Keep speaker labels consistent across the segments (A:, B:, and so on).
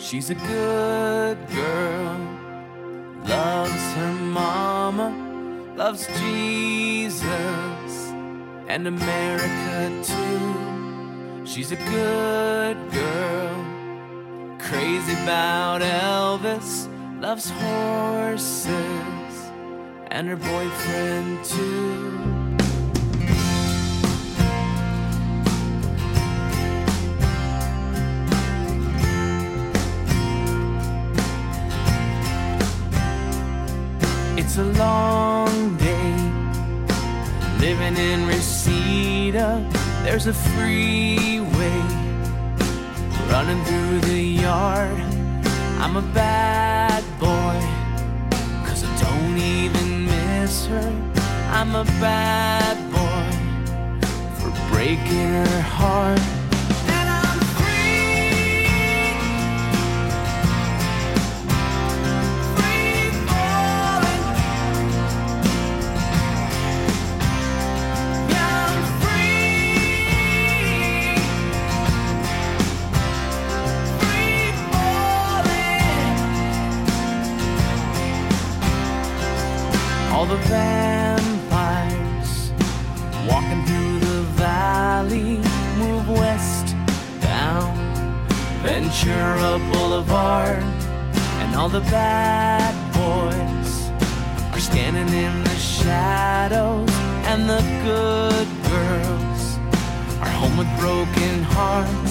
A: She's a good girl, loves her mama, loves Jesus and America too. She's a good girl, crazy about Elvis, loves horses and her boyfriend too. It's a long day, living in Reseda. There's a freeway running through the yard. I'm a bad boy, 'cause I don't even miss her. I'm a bad boy for breaking her heart. All the vampires walking through the valley move west down Ventura Boulevard, and all the bad boys are standing in the shadows, and the good girls are home with broken hearts.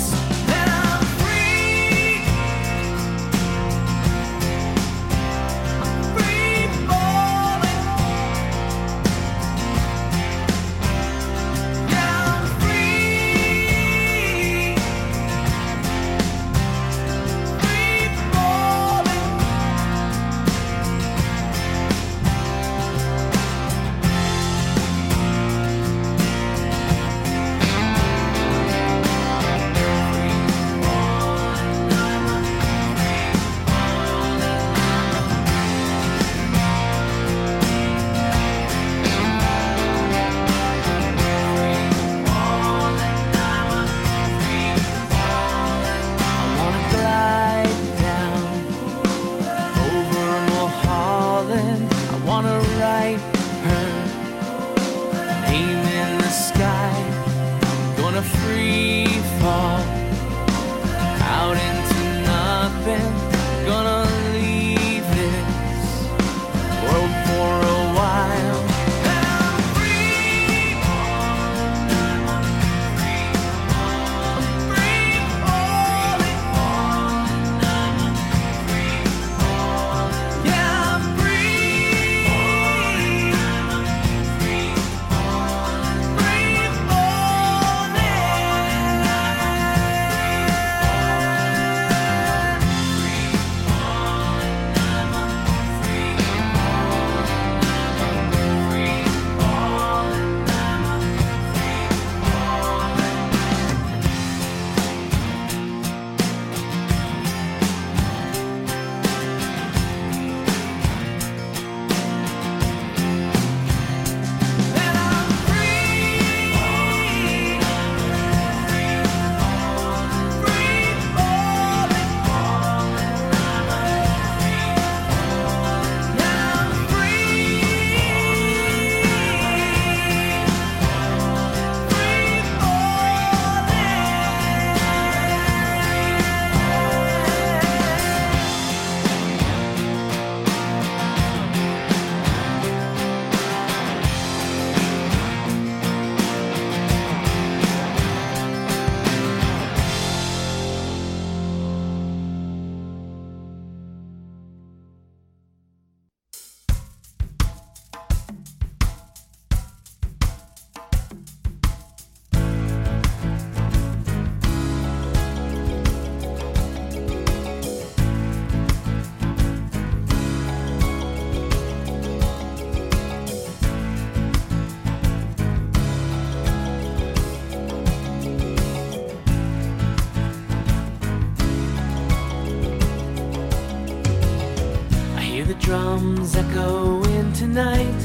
A: Drums echoing tonight.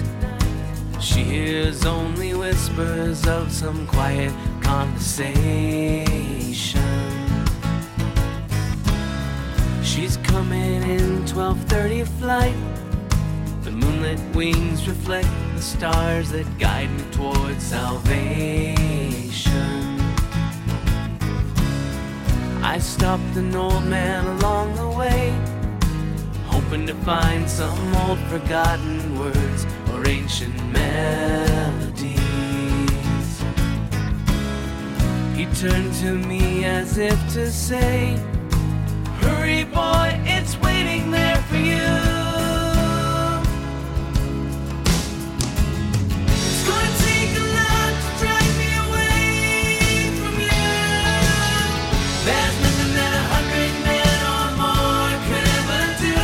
A: She hears only whispers of some quiet conversation. She's coming in 12:30 flight. The moonlit wings reflect the stars that guide me towards salvation. I stopped an old man along the way, hoping to find some old forgotten words or ancient melodies. He turned to me as if to say, "Hurry boy, it's waiting there for you." It's gonna take a lot to drive me away from you. There's nothing that 100 men or more could ever do.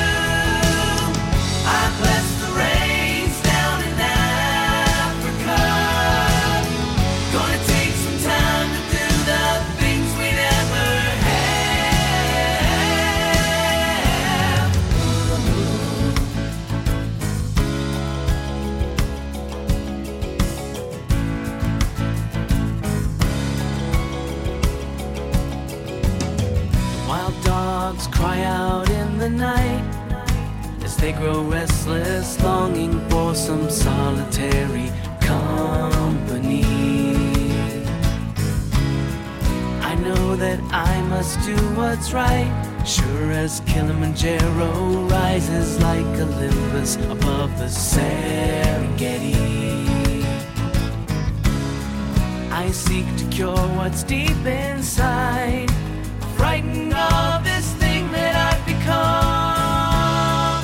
A: I bless the rains down in Africa. Gonna take some time to do the things we never have. Wild dogs cry out in the night as they grow restless, longing for some solitary company. I know that I must do what's right, sure as Kilimanjaro rises like Olympus above the Serengeti. I seek to cure what's deep inside, frightened of this thing that I've become.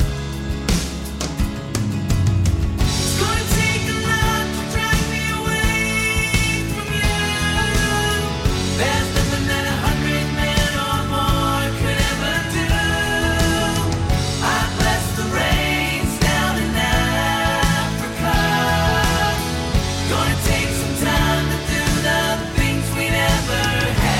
A: It's gonna take a lot to drive me away from you. There's nothing that 100 men or more could ever do. I bless the rains down in Africa. Gonna take some time to do the things we never had.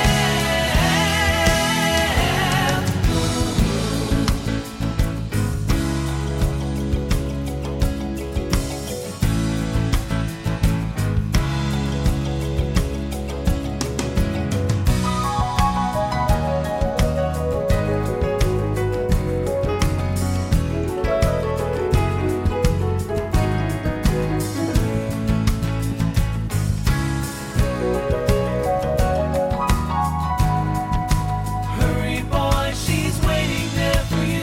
A: Hurry boy, she's waiting there for you.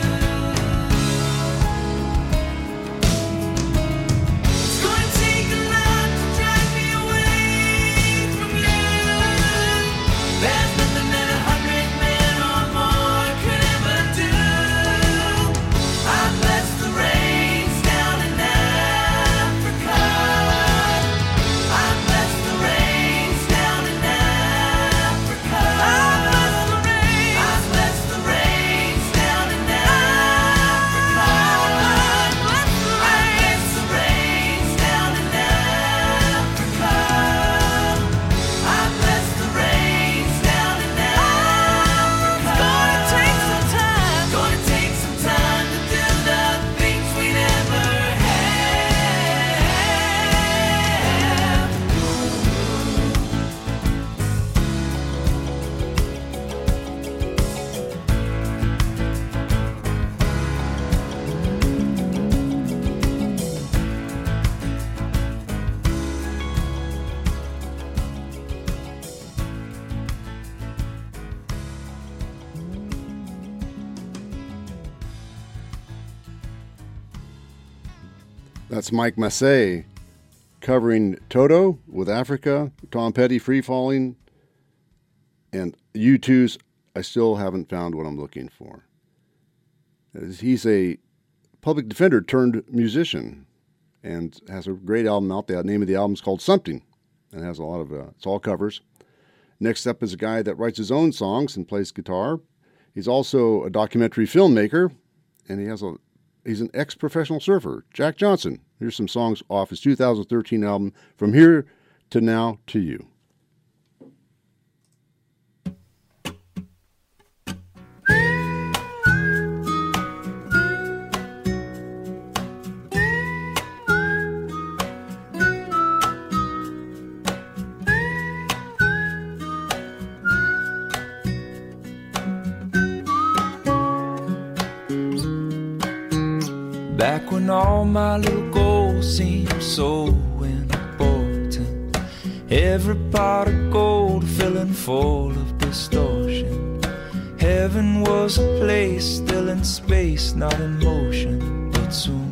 A: It's gonna take a lot to drive me away from you. There's nothing that 100 men or more could ever do. I bless the rains down in Africa. I bless the rains down in Africa. I bless the rains down in Africa. I bless the rains down in Africa. I bless the rains down in Africa. Gonna take some time to do the things we never have.
B: That's Mike Massey covering Toto with Africa, Tom Petty, Free Falling, and U2's I Still Haven't Found What I'm Looking For. He's a public defender turned musician and has a great album out there. The name of the album is called Something and has a lot of, it's all covers. Next up is a guy that writes his own songs and plays guitar. He's also a documentary filmmaker, and he's an ex-professional surfer, Jack Johnson. Here's some songs off his 2013 album, From Here to Now to You.
C: Back when all my little goals seemed so important, every pot of gold filling full of distortion. Heaven was a place still in space, not in motion, but soon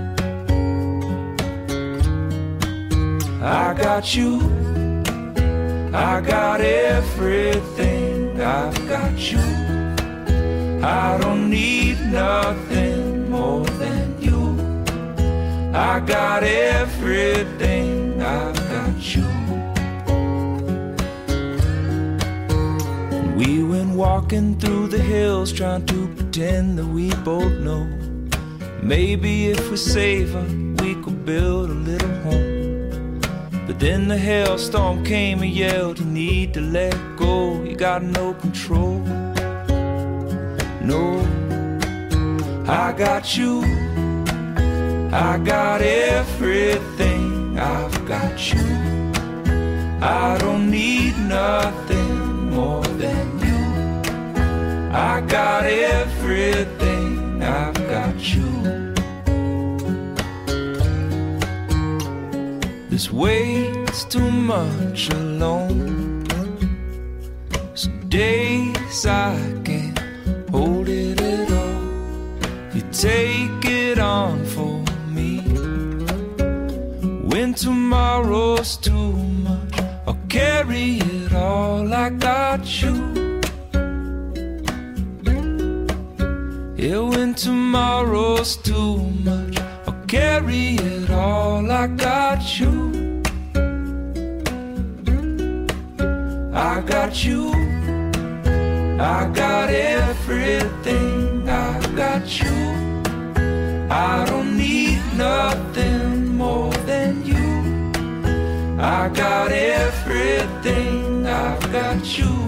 C: I got you, I got everything, I've got you. I don't need nothing more than you. I got everything, I've got you. We went walking through the hills, trying to pretend that we both know. Maybe if we save her, we could build a little home. But then the hailstorm came and yelled, you need to let go, you got no control. No, I got you, I got everything, I've got you. I don't need nothing more than you. I got everything, I've got you. This weight's too much alone. Some days I can't hold it at all. You take it on for me. When tomorrow's too much, I'll carry it all. I got you. Yeah, when tomorrow's too much, I'll carry it all. I got you. I got you. I got everything, I got you. I don't need nothing more than you. I got everything, I've got you.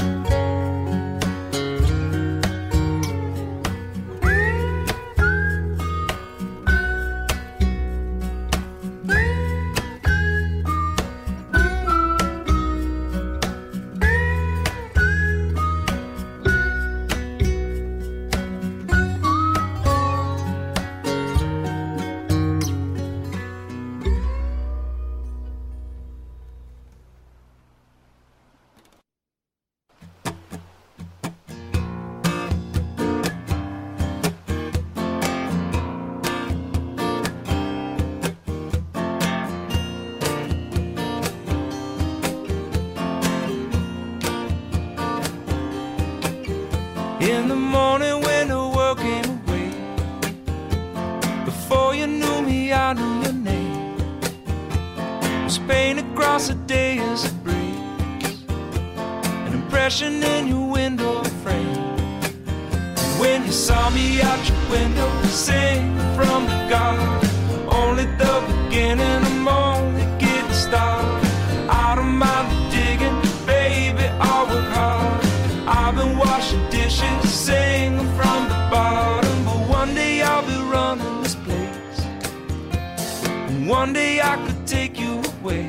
C: In the morning when the world came away, before you knew me, I knew your name. It was painted across the day as it breaks, an impression in your window frame. And when you saw me out your window, sing from the garden, only the beginning, I'm only getting started. I don't mind the digging, baby, I'll work hard. I've been washing dishes, singing from the bottom. But one day I'll be running this place, and one day I could take you away.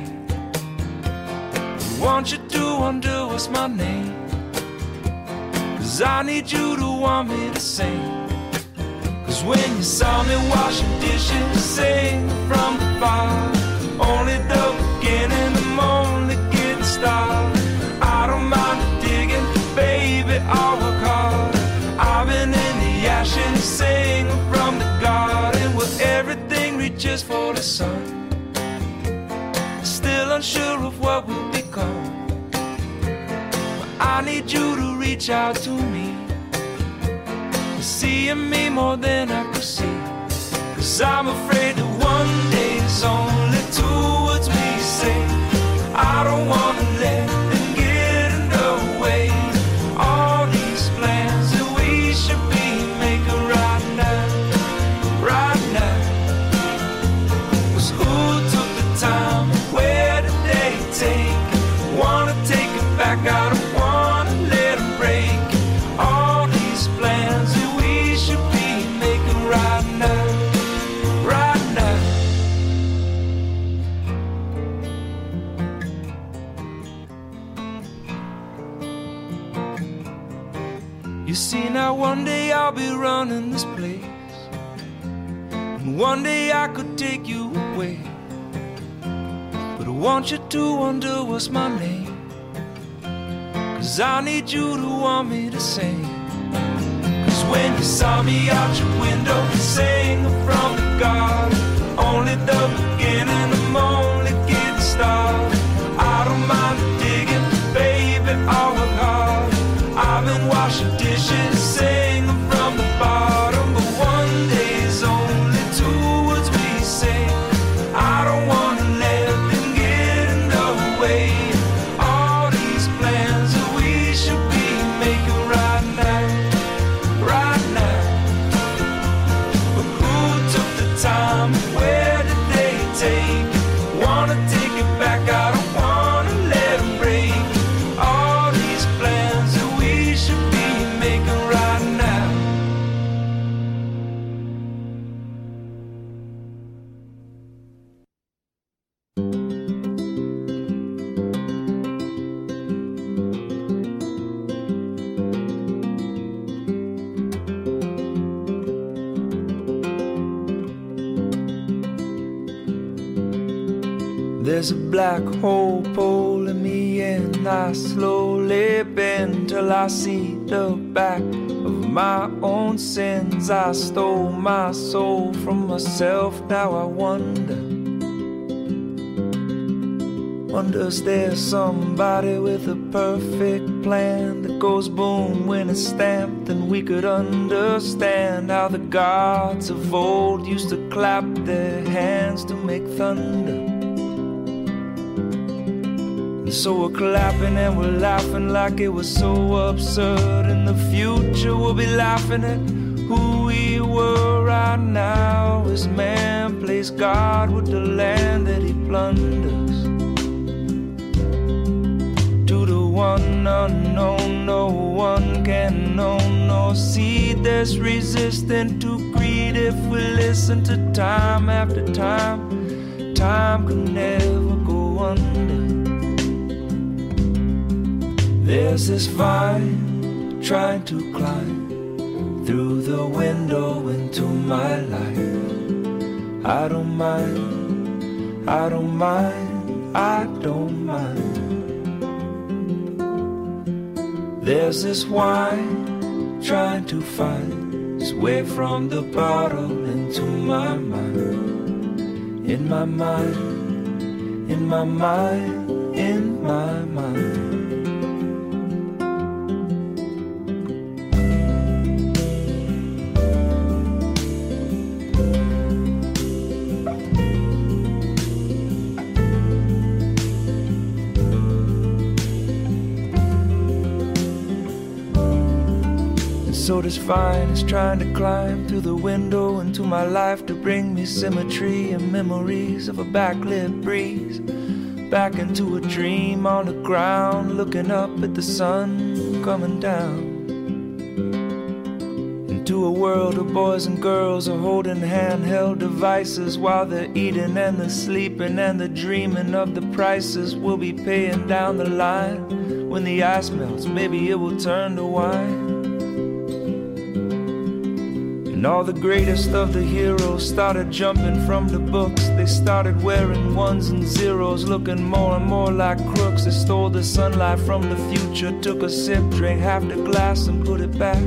C: I want you to undo what's my name, 'cause I need you to want me to sing. 'Cause when you saw me washing dishes, singing from the bottom, only the beginning, I'm only getting started. I don't mind the digging, baby, I'll work hard. I've been in the ashes, singing from the garden, where everything reaches for the sun. Still unsure of what will become, but I need you to reach out to me, seeing me more than I could see. 'Cause I'm afraid that one day is only two words we say. I don't wanna let them get in the way. All these plans that we should be making right now, right now. 'Cause who took the time? Where did they take it? Wanna take it back, I don't wanna let them break it. All these plans that we should be making right now, right now. You see, now one day I'll be running this place, And one day I could take you away, but I want you to wonder what's my name. 'Cause I need you to want me to sing. 'Cause when you saw me out your window, you sang from the garden. Only the beginning, I'm only getting started. I don't mind digging, baby, I'll work hard. I've been washing dishes, singing from the bottom. But one day's only two words we say. I don't wanna let them get in the way. All these plans that we should be making right now, right now. But who took the time? Where did they take it? Wanna take it back? I don't wanna let them break all these plans that we should be making right now. There's a black hole pulling me in. I slowly bend till I see the back of my own sins. I stole my soul from myself. Now I wonder, is there somebody with a perfect plan that goes boom when it's stamped? And we could understand how the gods of old used to clap their hands to make thunder. So we're clapping and we're laughing like it was so absurd. In the future we'll be laughing at who we were right now. As man plays God with the land that he plunders. To the one unknown, no one can know nor see. There's resistance to greed if we listen to time after time. Time can never go under. There's this vine trying to climb through the window into my life. I don't mind, I don't mind, I don't mind. There's this wine trying to find its way from the bottle into my mind. In my mind, in my mind, in my mind. So this vine is trying to climb through the window into my life to bring me symmetry and memories of a backlit breeze. Back into a dream on the ground, looking up at the sun coming down. Into a world of boys and girls are holding handheld devices while they're eating and they're sleeping and they're dreaming of the prices we'll be paying down the line. When the ice melts, maybe it will turn to wine. And all the greatest of the heroes started jumping from the books. They started wearing ones and zeros, looking more and more like crooks. They stole the sunlight from the future, took a sip, drank half the glass and put it back.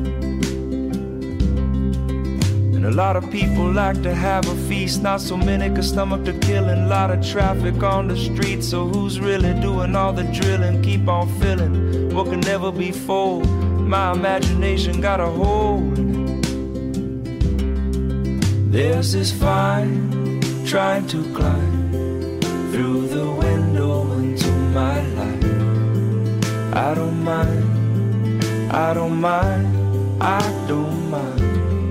C: And a lot of people like to have a feast, not so many could stomach the killing. A lot of traffic on the street, so who's really doing all the drilling? Keep on filling what can never be full. My imagination got a hold. There's this vine trying to climb through the window into my life. I don't mind, I don't mind, I don't mind.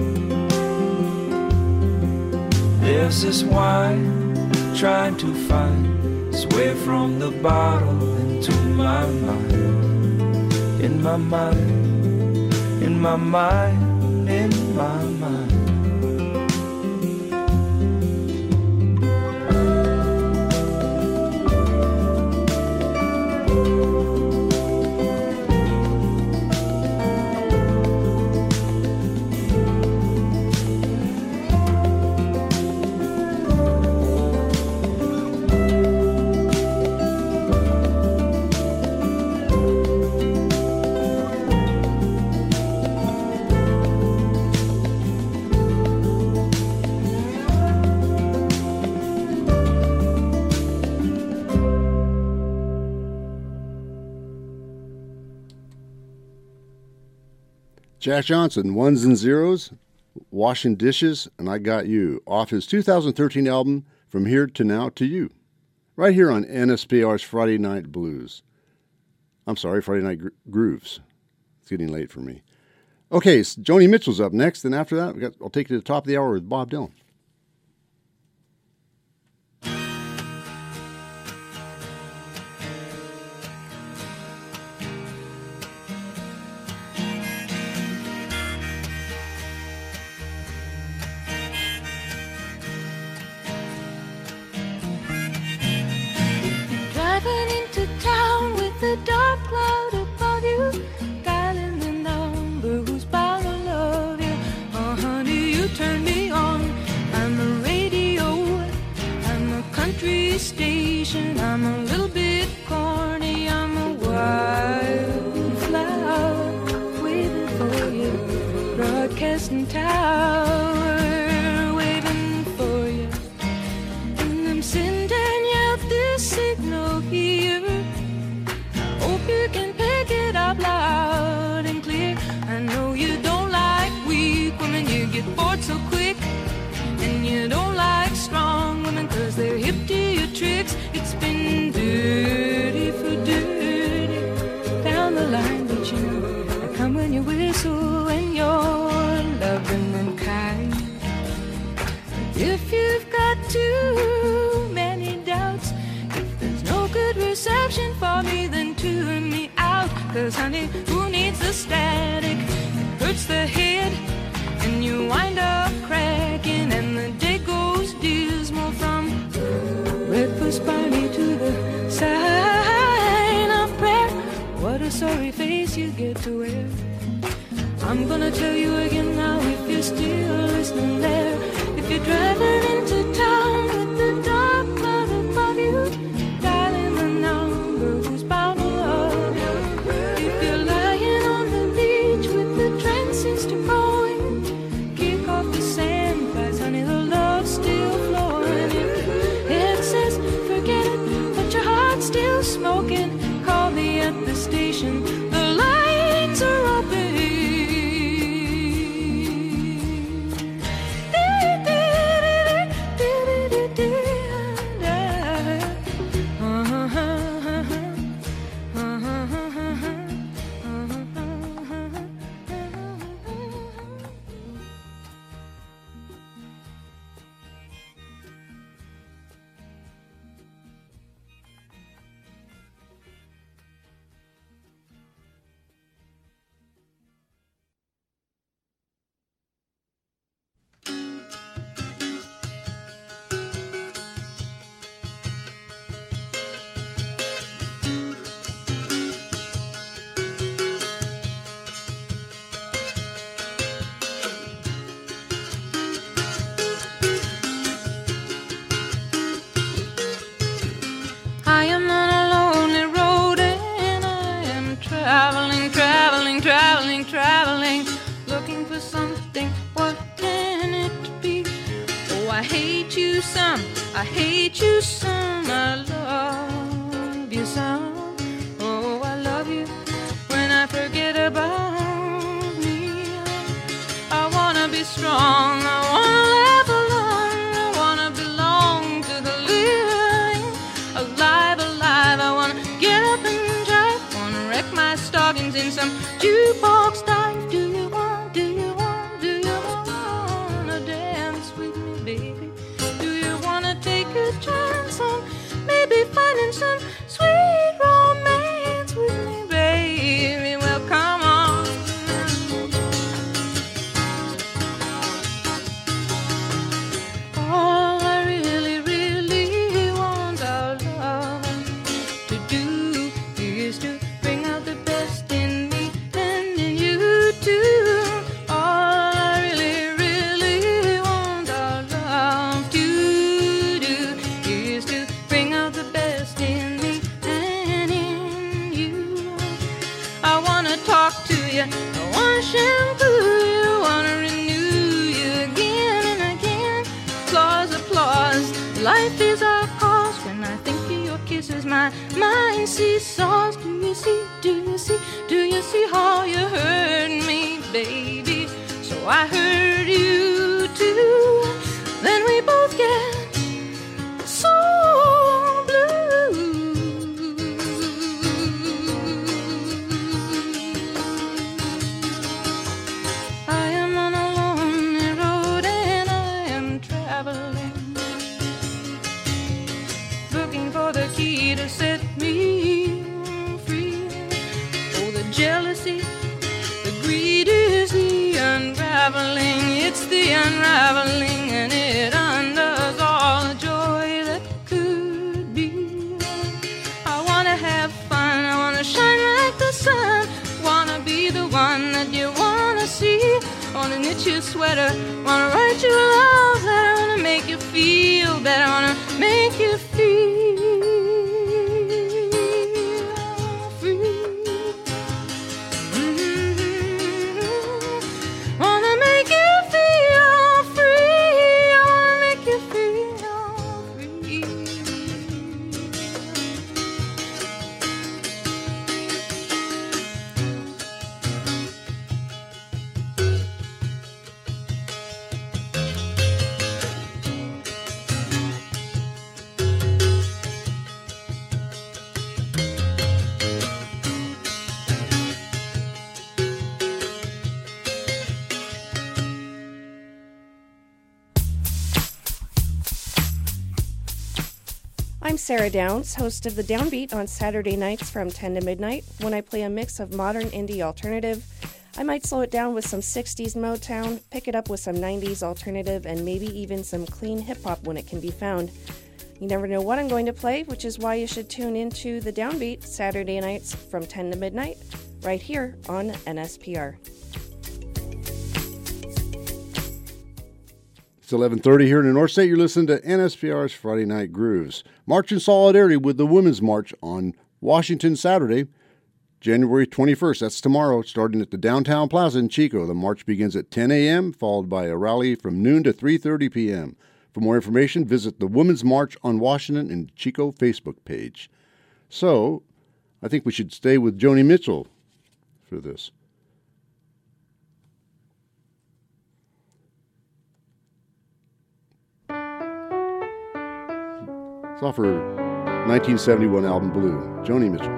C: There's this wine trying to find its way from the bottle into my mind. In my mind, in my mind, in my mind.
B: Jack Johnson, Ones and Zeros, Washing Dishes, and I Got You, off his 2013 album, From Here to Now to You, right here on NSPR's Friday Night Blues. I'm sorry, Friday Night Grooves. It's getting late for me. Okay, so Joni Mitchell's up next, and after that, I'll take you to the top of the hour with Bob Dylan.
D: Driving into town with a dark cloud above you, dialing the number who's bound to love you. Oh, honey, you turn me on. I'm the radio, I'm the country station. I'm a little bit corny, I'm a wildflower waiting for you, broadcasting tower waiting for you. And I'm sending out this signal here. Hope you can pick it up loud and clear. I know you don't like weak women, you get bored so quick. And you don't like strong women, cause they're hip to your tricks. It's been dirty for dirty down the line, but you know I come when you whistle and you're loving and kind. If you've got too many doubts, if there's no good reception for me, then tune me out. Cause honey, who needs the static? It hurts the head and you wind up cracking, and the day goes dismal from breakfast party to the sign of prayer. What a sorry face you get to wear. I'm gonna tell you again now, if you're still listening there. If you're driving into town with the dark cloud above you, dialing the number who's bound to love you. If you're lying on the beach with the trend system going, kick off the sandbags, honey, the love's still flowing. If it says forget it, but your heart's still smoking, call me at the station, the lights are open. I am on a lonely road and I am traveling, traveling, traveling, traveling, looking for something. What can it be? Oh, I hate you some, I hate you some, I love you some. Oh, I love you when I forget about me. I wanna be strong, I wanna live alone, I wanna belong to the living. Alive, alive, I wanna get up and drive, wanna wreck my stockings in some jukebox dive. Do you want, do you want, do you wanna dance with me, baby? Do you wanna take a chance on maybe finding some sweet romance with me, baby? Well, come on. All I really, really want our love to do is to bring out the best in me and in you too. All I really, really want our love to do is to bring out the best in me and in you. I wanna talk to you, I wanna shampoo you, wanna renew you again and again. Applause, applause, life is our cause. When I think of your kiss as my mind seesaws. Do you see, do you see, do you see how you hurt me, baby? So I hurt you too. Then we both get so blue. I am on a lonely road and I am traveling, looking for the key to set me free. Oh, the jealousy, the greed is the unraveling. It's the unraveling, and it undoes all the joy that could be. I wanna have fun, I wanna shine like the sun, wanna be the one that you wanna see. Wanna knit you a sweater, wanna write you a love letter, wanna make you feel better, wanna make you feel free. Wanna make you feel free. I wanna make you feel free.
E: I'm Sarah Downs, host of The Downbeat on Saturday nights from 10 to midnight. When I play a mix of modern indie alternative, I might slow it down with some 60s Motown, pick it up with some 90s alternative, and maybe even some clean hip-hop when it can be found. You never know what I'm going to play, which is why you should tune into The Downbeat Saturday nights from 10 to midnight, right here on NSPR.
B: It's 11:30 here in the North State. You're listening to NSPR's Friday Night Grooves. March in solidarity with the Women's March on Washington Saturday, January 21st. That's tomorrow, starting at the Downtown Plaza in Chico. The march begins at 10 a.m., followed by a rally from noon to 3:30 p.m. For more information, visit the Women's March on Washington in Chico Facebook page. So, I think we should stay with Joni Mitchell for this. It's off her 1971 album Blue, Joni Mitchell.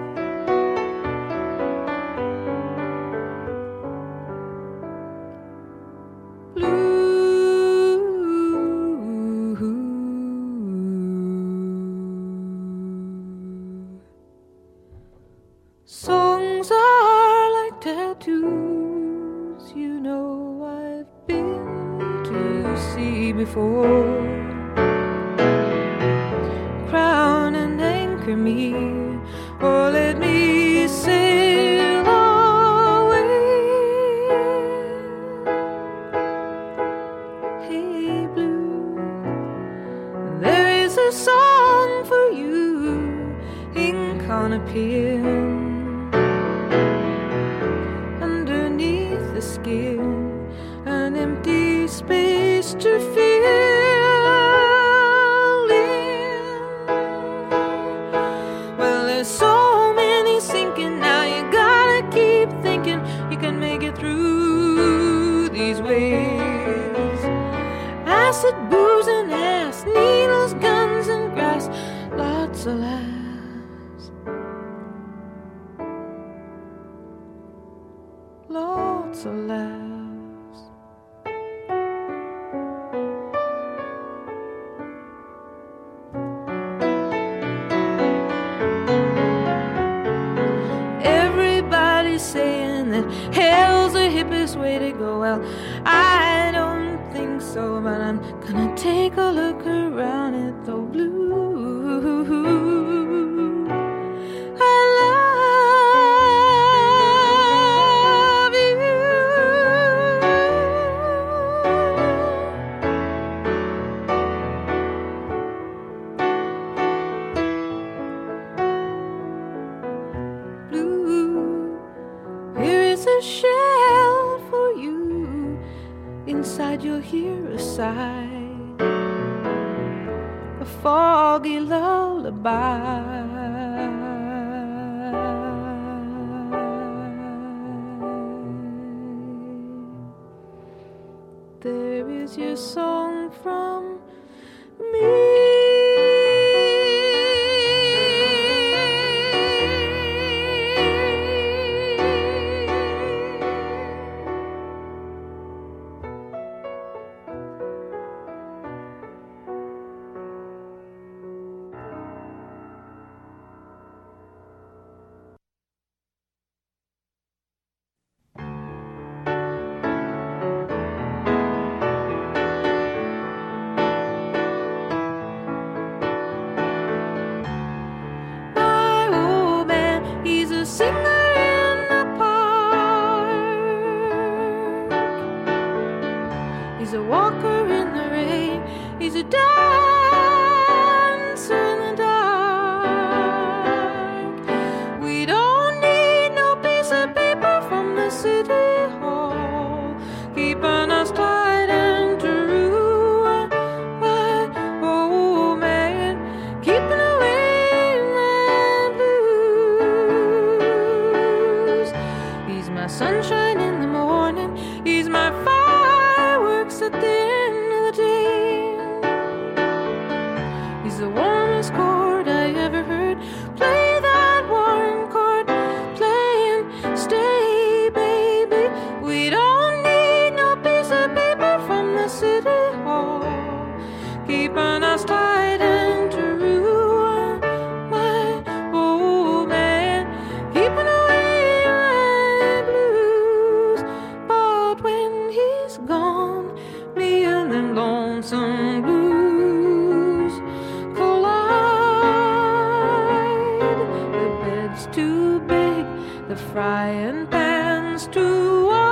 D: Songs are like tattoos, you know I've been to see before. Crown and anchor me, or let me sail away. Hey blue, there is a song for you, ink on a pen, underneath the skin, an empty space to fill. So many sinking now, you gotta keep thinking you can make it through these waves. Acid, booze, and ass, needles, guns, and grass, lots of laughs, lots of laughs. Saying that hell's the hippest way to go. Well, I don't think so, but I'm gonna take a look around at the blue. I love you. A shell for you. Inside you'll hear a sigh, a foggy lullaby. is your song from me. My old man, he's a singer in the park. He's a walker in the rain. He's a dancer in the dark. We don't need no piece of paper from the city hall, keeping us tight and true. My old man, keeping away my blues. He's my sunshine in the morning. He's my fireworks at the end of the day. He's the warmest chord I ever heard. Play that warm chord, play and stay, baby. We don't need no piece of paper from the city hall, keeping us tight and true. My old man, keeping away my blues. But when he's gone, me and them lonesome blues collide. The bed's too big, the frying pan's too wide.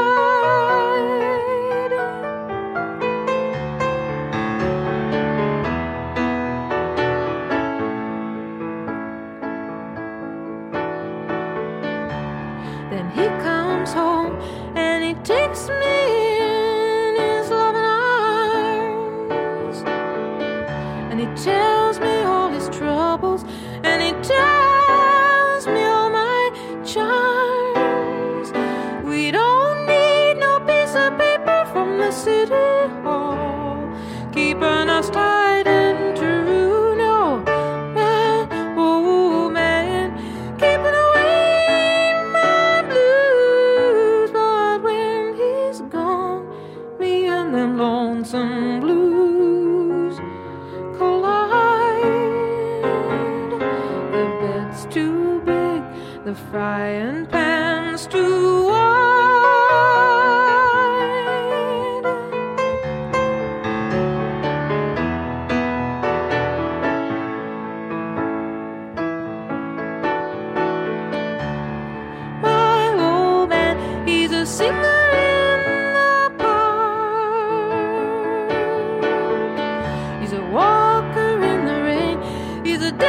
D: Then he comes home and he takes me in his loving arms, and he tells me all his troubles, and he tells me all my charms. We don't need no piece of paper from the city hall, keeping us tight and true. No, my old man, keeping away my blues. But when he's gone, me and them lonesome blues collide. The bed's too big, the frying pan's too wide. My old man, he's a singer in the park. He's a walker in the rain. He's a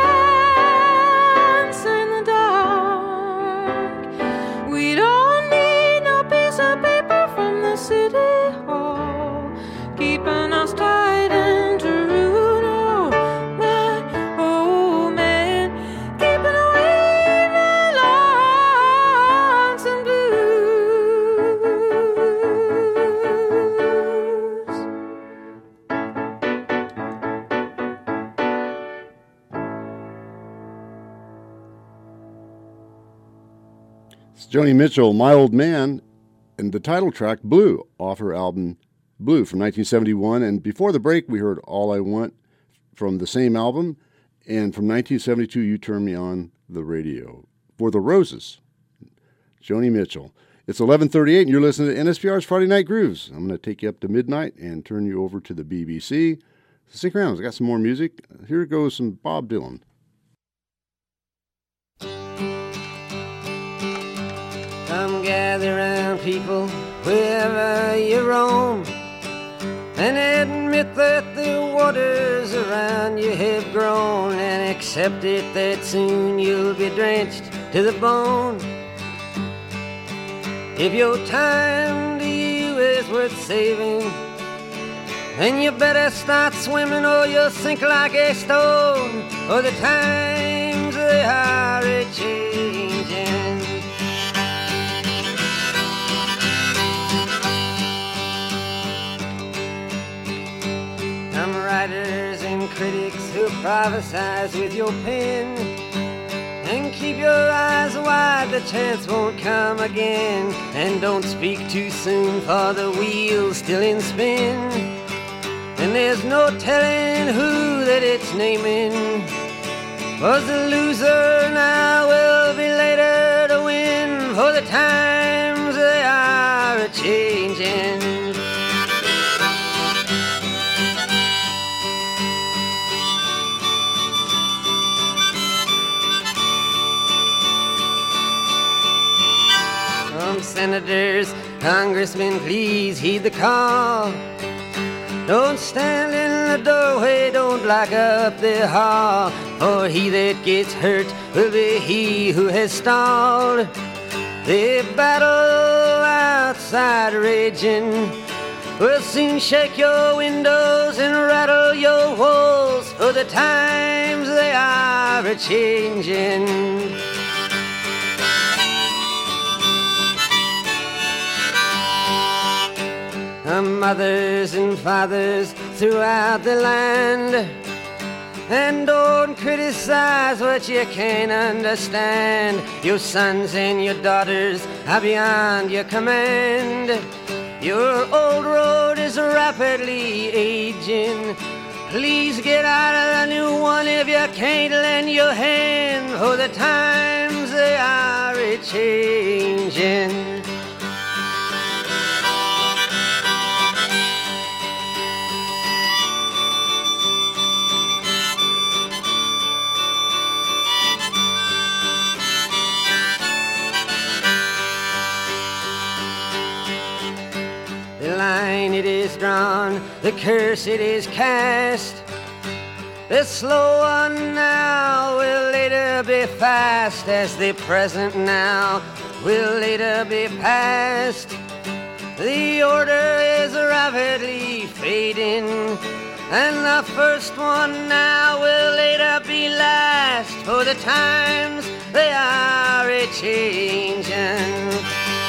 D: dancer in the dark. We don't need no piece of paper from the city hall, keeping us tight and true. No, my old man, keeping away my lonesome blues.
B: It's Joni Mitchell, My Old Man, and the title track, Blue, off her album Blue from 1971. And before the break, we heard All I Want from the same album. And from 1972, You Turn Me On the Radio. For the Roses, Joni Mitchell. It's 11:38, and you're listening to NSPR's Friday Night Grooves. I'm going to take you up to midnight and turn you over to the BBC. Stick around. I got some more music. Here goes some Bob Dylan.
F: Come gather round, people, wherever you roam, and admit that the waters around you have grown, and accept it that soon you'll be drenched to the bone. If your time to you is worth saving, then you better start swimming or you'll sink like a stone, or the times they are a-changing. writers and critics who prophesize with your pen. And keep your eyes wide, the chance won't come again. And don't speak too soon, for the wheel's still in spin. And there's no telling who that it's naming. Was the loser now will be later to win, for the times they are a-changing. Senators, congressmen, please heed the call. Don't stand in the doorway, don't block up the hall, for he that gets hurt will be he who has stalled. The battle outside raging will soon shake your windows and rattle your walls, for the times they are a-changing. Mothers and fathers throughout the land, and don't criticize what you can't understand. Your sons and your daughters are beyond your command. Your old road is rapidly aging. Please get out of the new one if you can't lend your hand, for the times they are a-changing. It is drawn, the curse it is cast. The slow one now will later be fast, as the present now will later be past. The order is rapidly fading, and the first one now will later be last, for the times they are a-changing.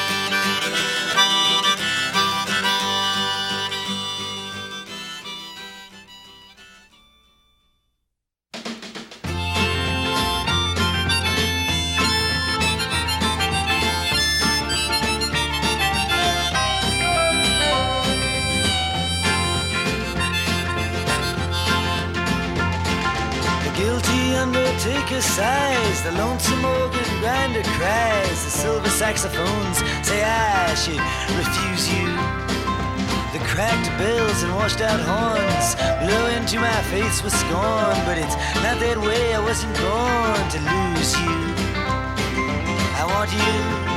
G: Undertaker sighs, the lonesome organ grinder cries, the silver saxophones say I should refuse you. The cracked bells and washed out horns blow into my face with scorn, but it's not that way, I wasn't born to lose you. I want you,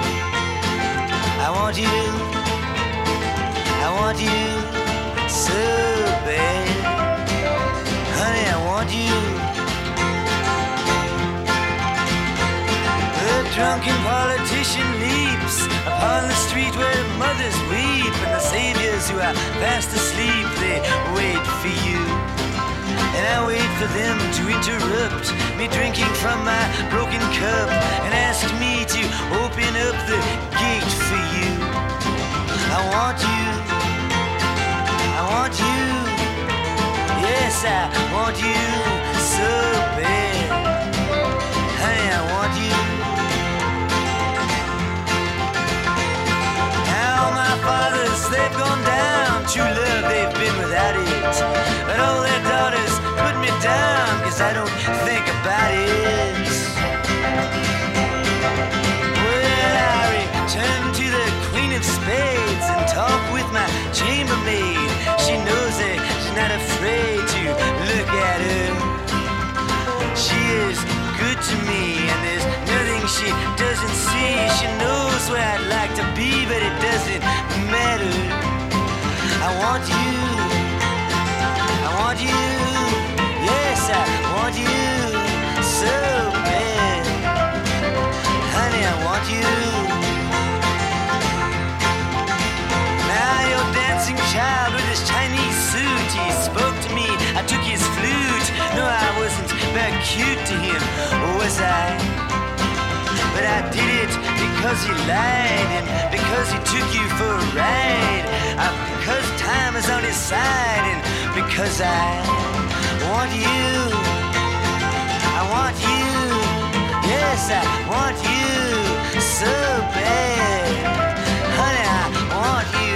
G: I want you, I want you so bad. Honey, I want you. The drunken politician leaps upon the street where mothers weep, and the saviors who are fast asleep, they wait for you. And I wait for them to interrupt me drinking from my broken cup and ask me to open up the gate for you. I want you, I want you, yes I want you so bad. Honey, I want you. Fathers, they've gone down, true love, they've been without it. But all their daughters put me down, cause I don't think about it. Well, I return to the Queen of Spades and talk with my chambermaid. She knows that she's not afraid to look at her. She is good to me, and there's nothing she doesn't see. She knows where I'd like to be, but it doesn't matter. I want you, I want you, yes I want you so bad. Honey, I want you. Now your dancing child with his Chinese suit, he spoke to me, I took his flute. No, I wasn't very cute to him, was I? But I did it because he lied, and because he took you for a ride, because time is on his side, and 'cause I want you. I want you. Yes, I want you so bad. Honey, I want you.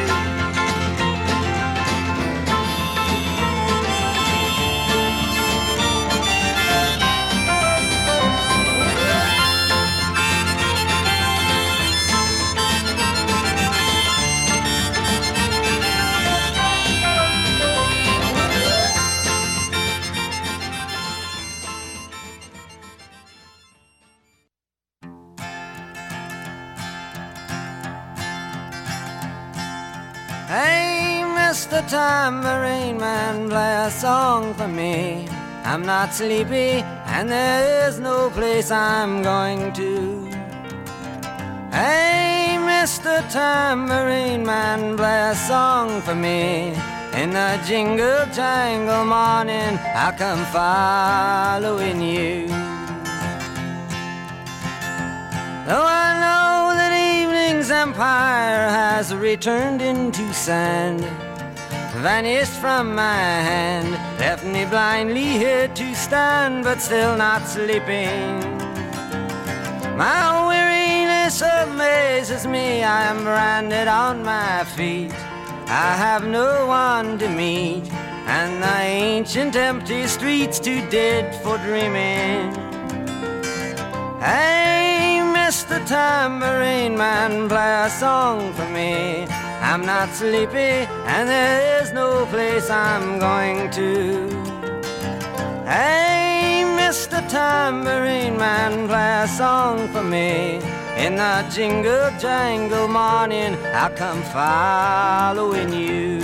F: Hey, Mr. Tambourine Man, play a song for me. I'm not sleepy, and there is no place I'm going to. Hey, Mr. Tambourine Man, play a song for me. In the jingle jangle morning, I'll come following you. Though I know that evening's empire has returned into sand, vanished from my hand, left me blindly here to stand, but still not sleeping. My weariness amazes me, I am branded on my feet. I have no one to meet, and the ancient empty streets too dead for dreaming. Hey, Mr. Tambourine Man, play a song for me. I'm not sleepy, and there is no place I'm going to. Hey, Mr. Tambourine Man, play a song for me. In the jingle jangle morning, I'll come following you.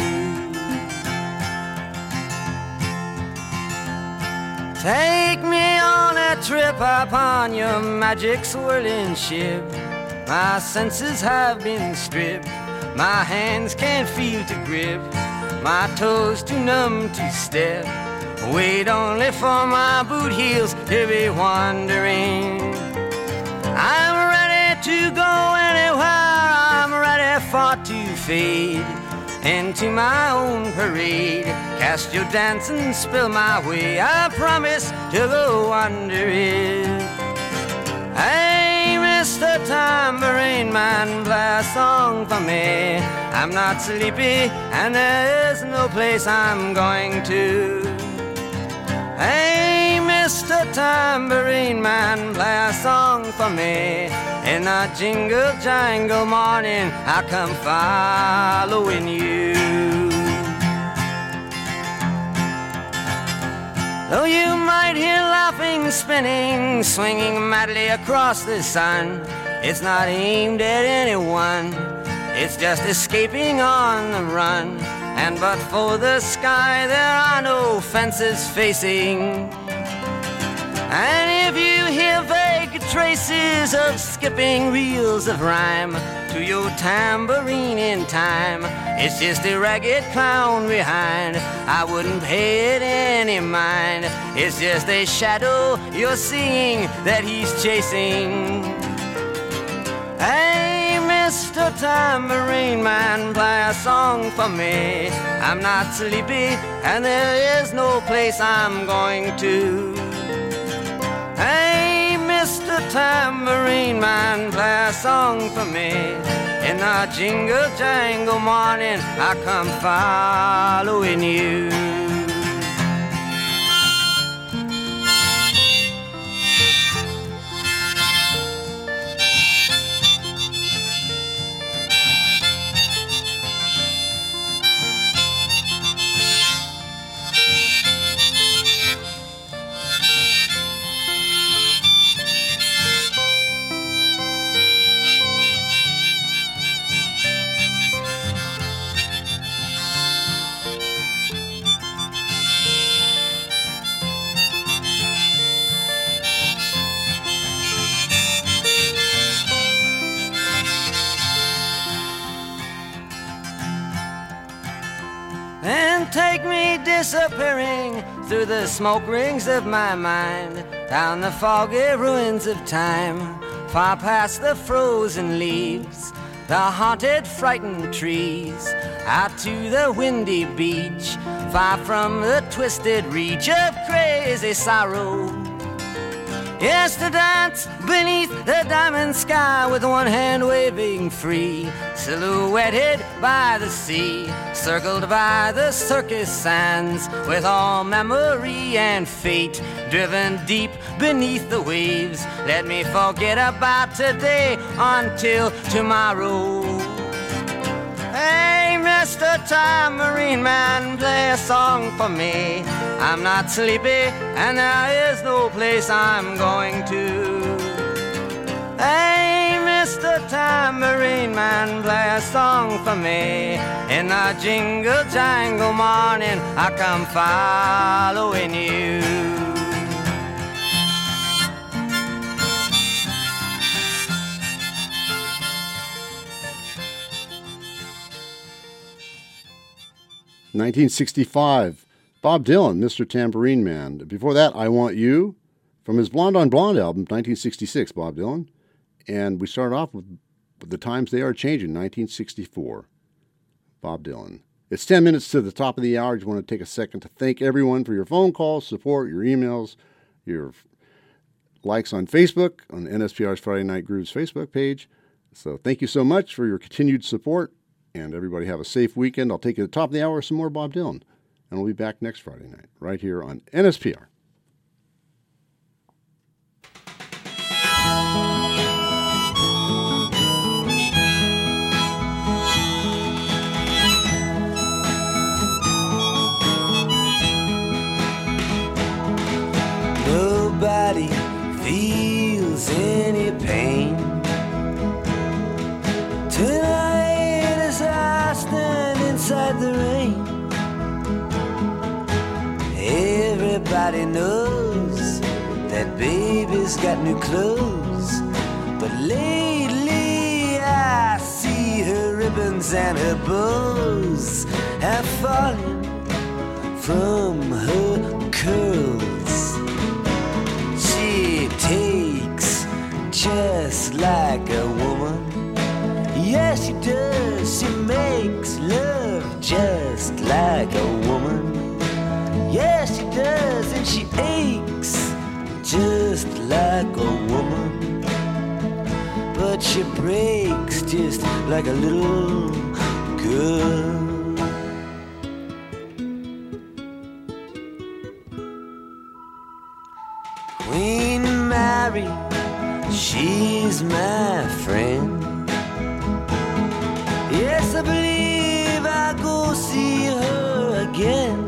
F: Take me on a trip upon your magic swirling ship. My senses have been stripped, my hands can't feel to grip, my toes too numb to step. Wait only for my boot heels to be wandering. I'm ready to go anywhere, I'm ready for to fade into my own parade. Cast your dance and spill my way, I promise to go under it. Hey, Mr. Tambourine Man, play a song for me. I'm not sleepy, and there is no place I'm going to. Hey, Mr. Tambourine Man, play a song for me. In the jingle jangle morning, I come following you. Though you might hear laughing, spinning, swinging madly across the sun, it's not aimed at anyone, it's just escaping on the run. And but for the sky, there are no fences facing. And if you hear vague traces of skipping reels of rhyme to your tambourine in time, it's just a ragged clown behind. I wouldn't pay it any mind. It's just a shadow you're seeing that he's chasing. Hey, Mr. Tambourine Man, play a song for me. I'm not sleepy, and there is no place I'm going to. Hey, Mr. Tambourine Man, play a song for me. In the jingle jangle morning, I come following you. And take me disappearing through the smoke rings of my mind, down the foggy ruins of time, far past the frozen leaves, the haunted, frightened trees, out to the windy beach, far from the twisted reach of crazy sorrow. Yes, to dance beneath the diamond sky with one hand waving free, silhouetted by the sea, circled by the circus sands, with all memory and fate driven deep beneath the waves. Let me forget about today until tomorrow. Hey, Mr. Tambourine Man, play a song for me. I'm not sleepy and there is no place I'm going to. Hey, Mr. Tambourine Man, play a song for me. In the jingle jangle morning, I come following you.
B: 1965, Bob Dylan, Mr. Tambourine Man. Before that, I Want You, from his Blonde on Blonde album, 1966, Bob Dylan. And we started off with The Times They Are Changing, 1964, Bob Dylan. It's 10 minutes to the top of the hour. I just want to take a second to thank everyone for your phone calls, support, your emails, your likes on Facebook, on NSPR's Friday Night Grooves Facebook page. So thank you so much for your continued support. And everybody have a safe weekend. I'll take you to the top of the hour with some more Bob Dylan. And we'll be back next Friday night, right here on NSPR.
G: Nobody feels any pain tonight as I stand inside the rain. Everybody knows that baby's got new clothes, but lately I see her ribbons and her bows have fallen from her curls. She takes just like a woman. Yes, she does. She makes love just like a woman. Yes, she does, and she aches just like a woman. But she breaks just like a little girl. Queen Mary, she's my friend. Yes, I believe I'll go see her again.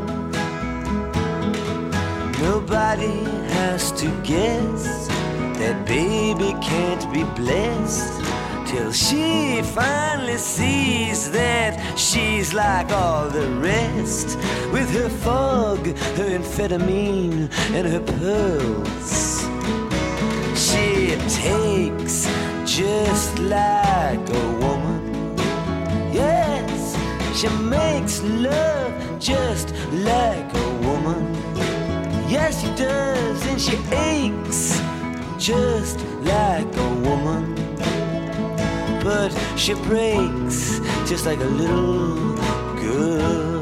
G: Nobody has to guess that baby can't be blessed till she finally sees that she's like all the rest, with her fog, her amphetamine, and her pearls. She takes just like a woman. Yes, she makes love just like a woman. Yes, she does, and she aches just like a woman. But she breaks just like a little girl.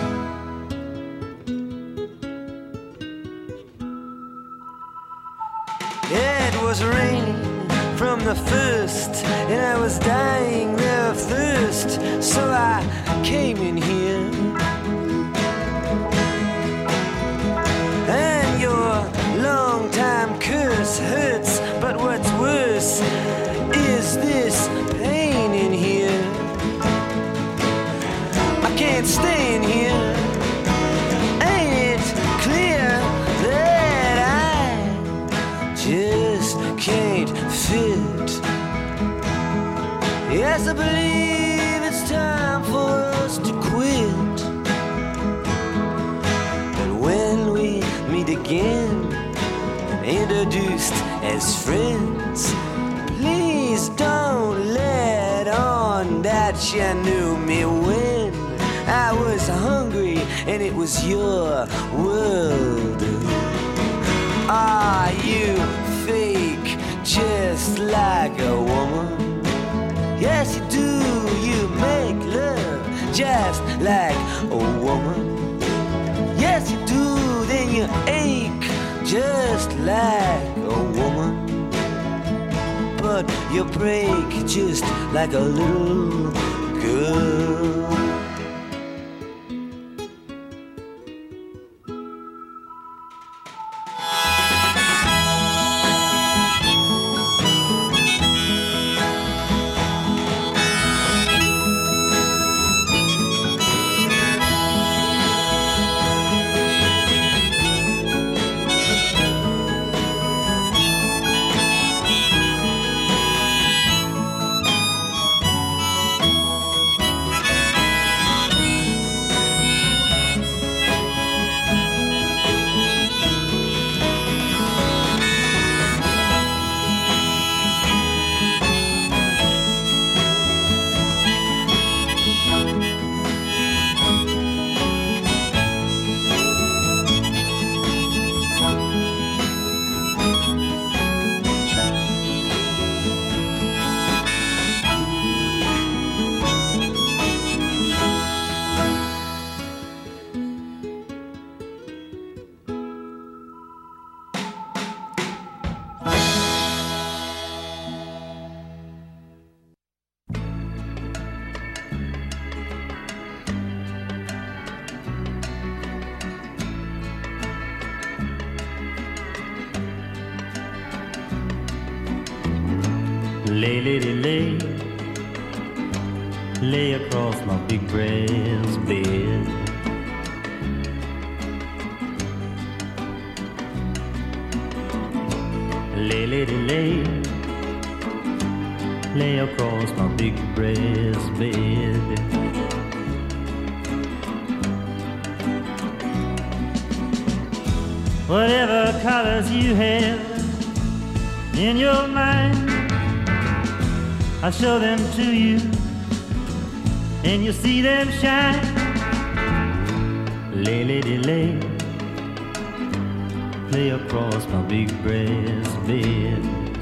G: It was raining from the first, and I was dying of thirst, so I came in here. And your long-time curse hurts, but what's worse is this pain in here. I can't stay in here. Ain't it clear that I just can't fit? Yes, I believe it's time for us to quit. But when we meet again, introduced as friends, please don't let on that you knew me when I was hungry and it was your world. Are you fake just like a woman? Yes, you do. make love just like a woman. Yes, you do, then you ache just like a woman. But you break just like a little girl.
H: Lay, lady, lay, lay across my big brass bed. Lay, lady, lay, lay across my big brass bed. Whatever colors you have in your mind, I'll show them to you, and you'll see them shine. Lay, lady, lay, lay across my big brass bed.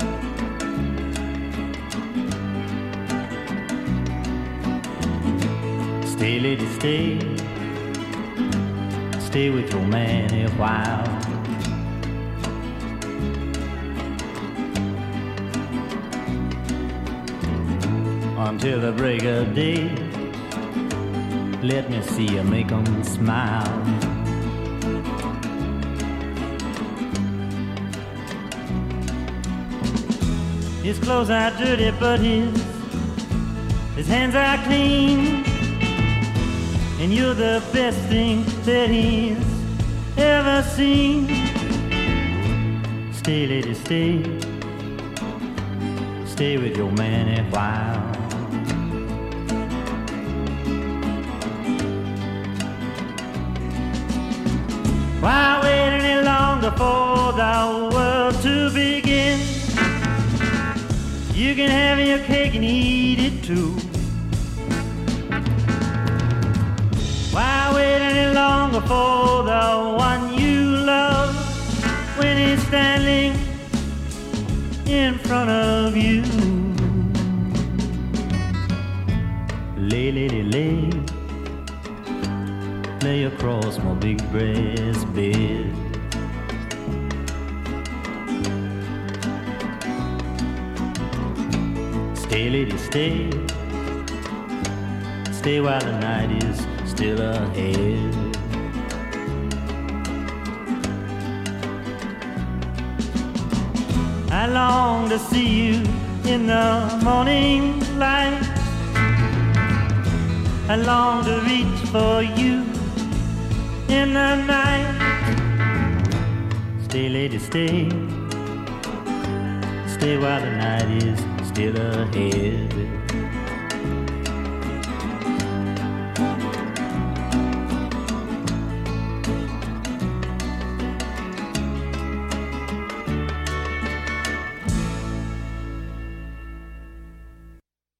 H: Stay, lady, stay, stay with your man a while. Until the break of day, let me see you make 'em smile. His clothes are dirty, but his hands are clean, and you're the best thing that he's ever seen. Stay, lady, stay, stay with your man a while. Why wait any longer for the world to begin? You can have your cake and eat it too. Why wait any longer for the one you love when he's standing in front of you? Lay, lady, lay, lay across my big brass bed. Stay, lady, stay, stay while the night is still ahead. I long to see you in the morning light. I long to reach for you in the night. Stay, lady, stay, stay while the night is still ahead.